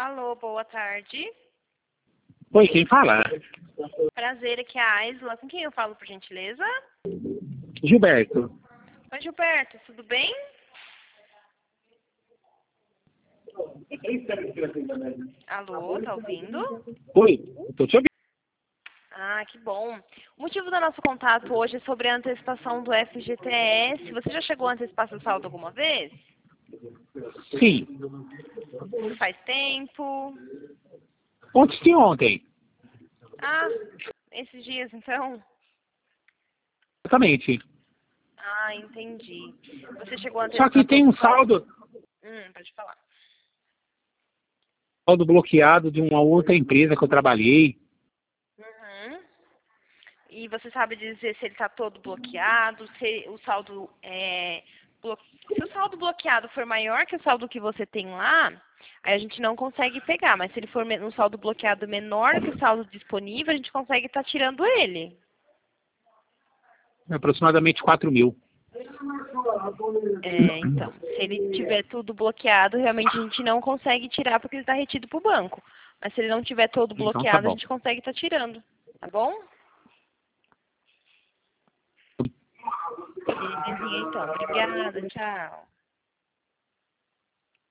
Alô, boa tarde. Oi, quem fala? Prazer, aqui é a Aisla. Com quem eu falo, por gentileza? Gilberto. Oi, Gilberto, tudo bem? Alô, tá ouvindo? Oi, tô te ouvindo. Ah, que bom. O motivo do nosso contato hoje é sobre a antecipação do FGTS. Você já chegou a antecipar seu saldo alguma vez? Sim. Faz tempo? Ontem. Ah, esses dias então? Exatamente. Ah, entendi. Você chegou a Só que antecipar tem todo um o saldo? Pode falar. saldo bloqueado de uma outra empresa que eu trabalhei. Uhum. E você sabe dizer se ele está todo bloqueado, se o saldo se o saldo bloqueado for maior que o saldo que você tem lá, aí a gente não consegue pegar, mas se ele for um saldo bloqueado menor que o saldo disponível, a gente consegue estar tirando ele. Aproximadamente 4.000. Então, se ele tiver tudo bloqueado, realmente a gente não consegue tirar porque ele está retido para o banco. Mas se ele não tiver todo Então tá bloqueado, a bom. gente consegue estar tirando. Tá bom? Belezinha, então. Obrigada, tchau.